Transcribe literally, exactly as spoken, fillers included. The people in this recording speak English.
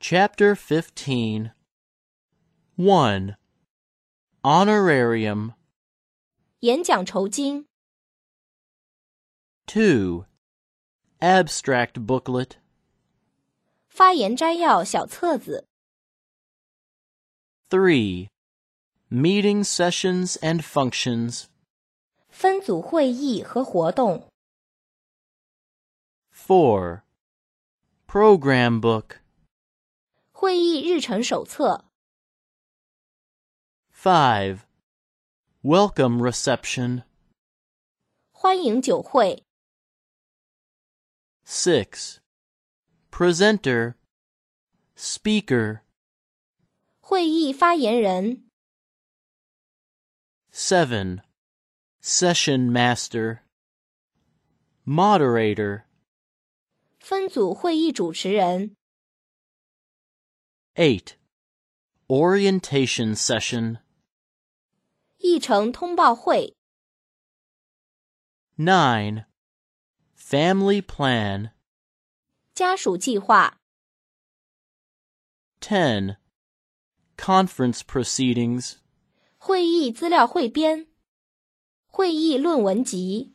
Chapter fifteen. one. Honorarium. 演讲酬金。 two. Abstract booklet. 发言摘要小册子。 three. Meeting sessions and functions. 分组会议和活动。 four. Program book. 会议日程手册。 five. Welcome reception. 欢迎酒会。 six. Presenter. Speaker. 会议发言人。 seven. Session master. Moderator. 分组会议主持人。 eight. Orientation session. 议程通报会。 nine. Family plan. 家属计划。 ten. Conference proceedings. 会议资料汇编。会议论文集。